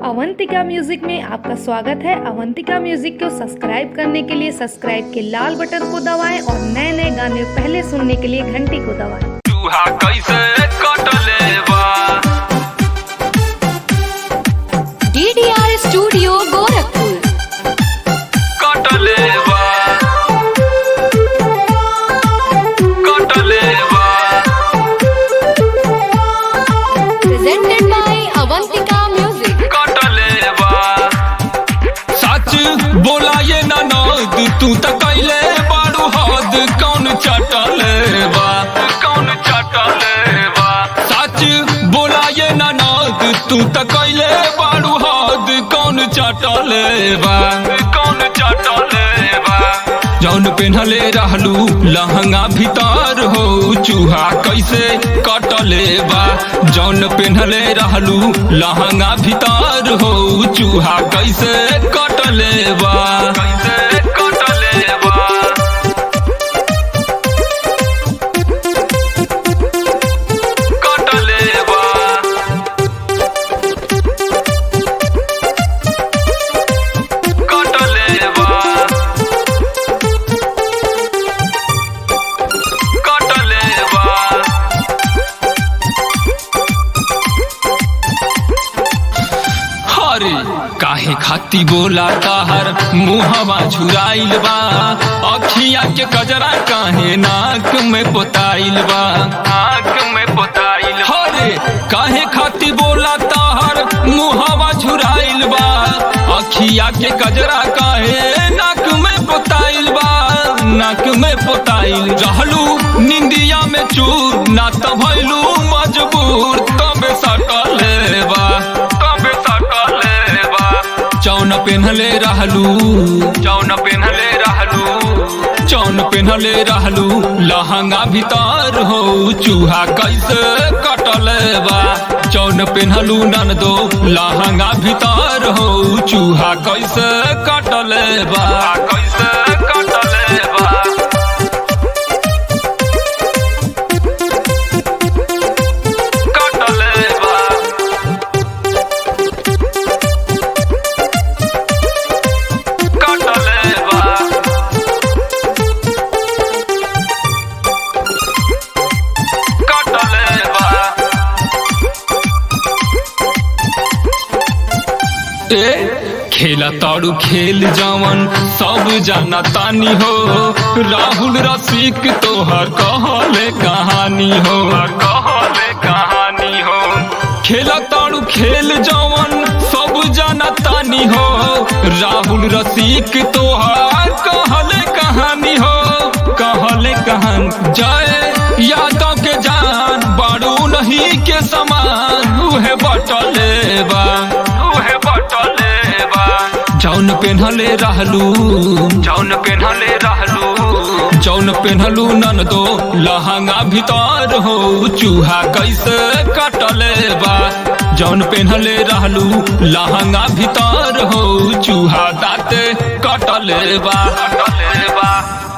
Avantika music में आपका स्वागत है। अवंतिका म्यूजिक को सब्सक्राइब करने के लिए सब्सक्राइब के लाल बटन को दबाएं और नए नए गाने पहले सुनने के लिए घंटी को दबाएं। चूहा कैसे कटले बा DDR स्टूडियो गोरखपुर। कटले बा प्रेजेंटेड बाय अवंतिका म्यूजिक। कटले बा सच बोला ये ननद तू त कैले बारू हद कौन चटले बा सच बोला ये ननद तू त कैले बारू हद कौन चटले बा जौन पेन्हले रहलू लहंगा भीतर हो चूहा कैसे कटले बा जौन पेन्हले रहलू लहंगा भीतर हो चूहा कैसे कटले बा काहे खाती बोला ताहर मुहवा झुराइल बा अखिया के कजरा काहे नाक में पोताइल बा हरे काहे खाती बोला ताहर मुहवा झुराइल बा अखिया के कजरा काहे नाक में पोताइल रहलू निंदिया में चूर ना त भइलू मजबूर तबे सटले बा चौन पेन्हले रहलू लहंगा भीतर हो चूहा कैसे कटले बा चौन पेन्हलू ननदो लहंगा भीतर हो चूहा कैसे कटले बा खेला तारू खेल जवन सब जाना तानी हो राहुल रसिक तोहर कहले कहानी हो खेला तारू खेल जवन सब जाना तानी हो राहुल रसिक तोहर कहले कहानी जय यादव के जान बारू नहीं के समान उहे बटले बा जौन पेन्हलू ननदो लहंगा भीतर हो चूहा कैसे कटले बा जौन पेन्हले रहलू लहंगा भीतर हो चूहा दाते कटले बा